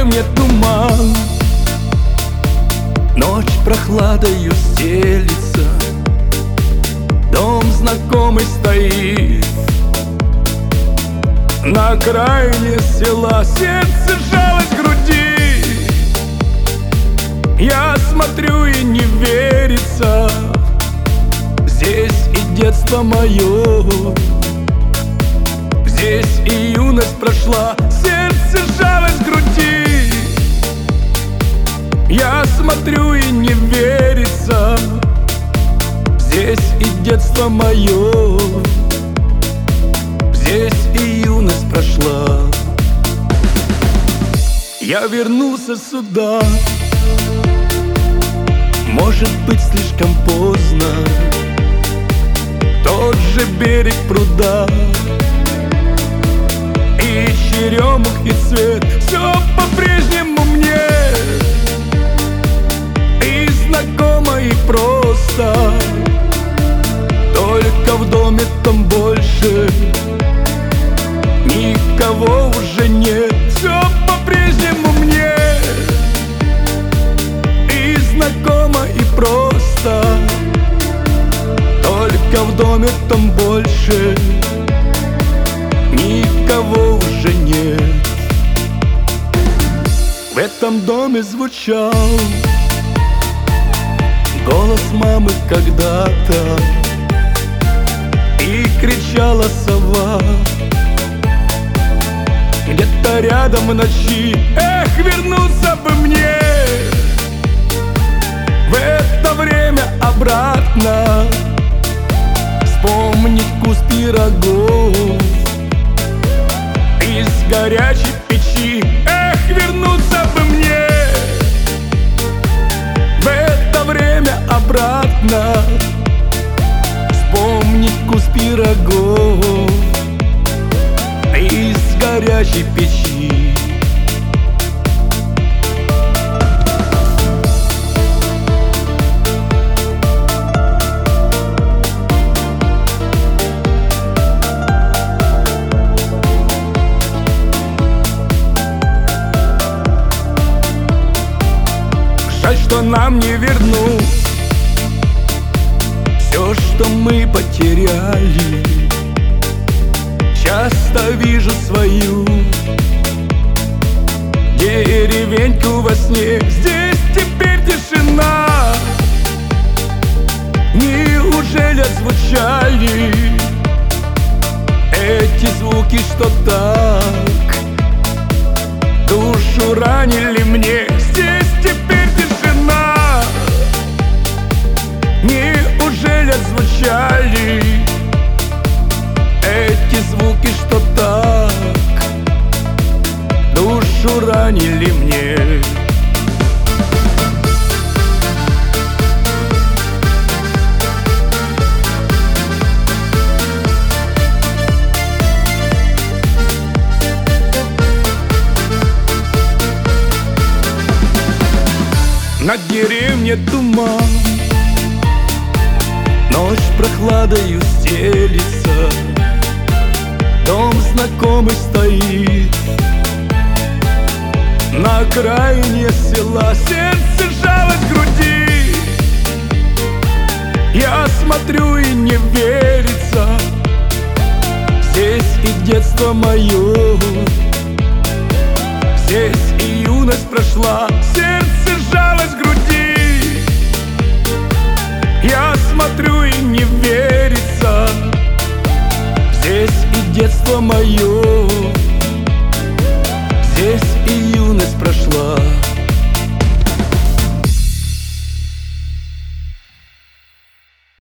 деревне туман, ночь прохладою стелится, дом знакомый стоит на окраине села. Сердце жалость к груди, я смотрю и не верится. Здесь и детство мое, здесь и юность прошла. Сердце жалость к груди, я смотрю и не верится. Здесь и детство мое, здесь и юность прошла. Я вернулся сюда, может быть, слишком поздно. Тот же берег пруда, и черемух, и цвет, все по-прежнему мне и знакомо, и просто. Только в доме там больше никого уже нет. Все по-прежнему мне и знакомо, и просто. Только в доме там больше никого уже нет. В этом доме звучал голос мамы когда-то, и кричала сова где-то рядом в ночи. Эх, вернуться бы мне в это время обратно, вспомнить вкус пирогов из горячей печи. Эх, вернуться бы мне в это время обратно, вспомнить вкус пирогов из горячей печи. Жаль, что нам не вернуть все, что мы потеряли. Часто вижу свою деревеньку во сне. Здесь теперь тишина. Неужели отзвучали эти звуки, что так душу ранили мне? Здесь теперь тишина. Неужели отзвучали эти звуки, что так душу ранили мне? Над деревней туман, ночь прохладою стелится, дом знакомый стоит на окраине села. Сердце жалость к груди, я смотрю и не верится. Здесь и детство мое, здесь и юность прошла. Сердце жалость к груди, я смотрю и не верится. Здесь и детство мое,